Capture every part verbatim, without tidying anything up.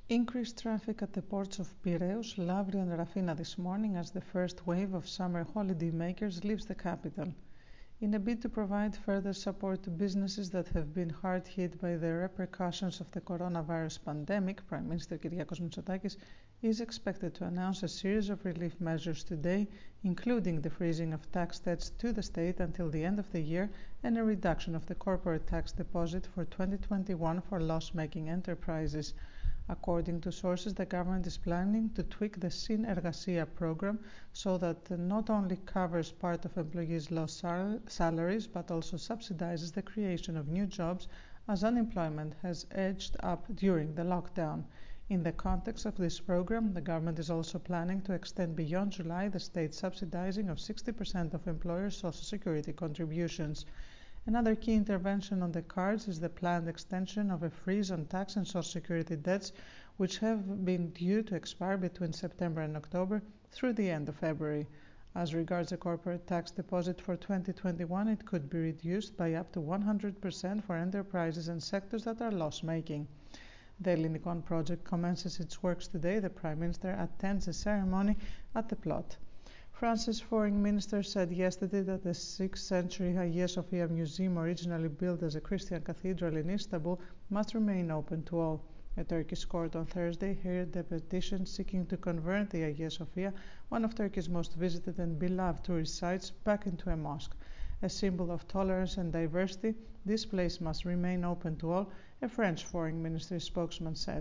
Increased traffic at the ports of Piraeus, Lavrio and Rafina this morning as the first wave of summer holidaymakers leaves the capital. In a bid to provide further support to businesses that have been hard hit by the repercussions of the coronavirus pandemic, Prime Minister Kyriakos Mitsotakis is expected to announce a series of relief measures today, including the freezing of tax debts to the state until the end of the year and a reduction of the corporate tax deposit for twenty twenty-one for loss-making enterprises. According to sources, the government is planning to tweak the Synergasia program so that it not only covers part of employees' lost sal- salaries but also subsidizes the creation of new jobs as unemployment has edged up during the lockdown. In the context of this program, the government is also planning to extend beyond July the state subsidizing of sixty percent of employers' social security contributions. Another key intervention on the cards is the planned extension of a freeze on tax and social security debts, which have been due to expire between September and October through the end of February. As regards the corporate tax deposit for twenty twenty-one, it could be reduced by up to one hundred percent for enterprises and sectors that are loss-making. The Ellinikon project commences its works today. The Prime Minister attends a ceremony at the plot. France's foreign minister said yesterday that the sixth century Hagia Sophia Museum, originally built as a Christian cathedral in Istanbul, must remain open to all. A Turkish court on Thursday heard a petition seeking to convert the Hagia Sophia, one of Turkey's most visited and beloved tourist sites, back into a mosque. A symbol of tolerance and diversity, this place must remain open to all, a French foreign ministry spokesman said.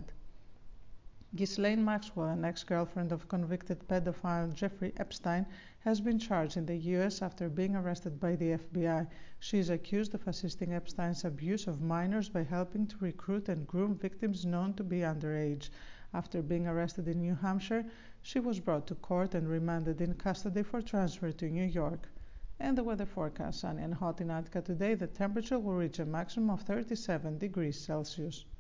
Ghislaine Maxwell, an ex-girlfriend of convicted pedophile Jeffrey Epstein, has been charged in the U S after being arrested by the F B I. She is accused of assisting Epstein's abuse of minors by helping to recruit and groom victims known to be underage. After being arrested in New Hampshire, she was brought to court and remanded in custody for transfer to New York. And the weather forecast: sunny and hot in Attica today. The temperature will reach a maximum of thirty-seven degrees Celsius.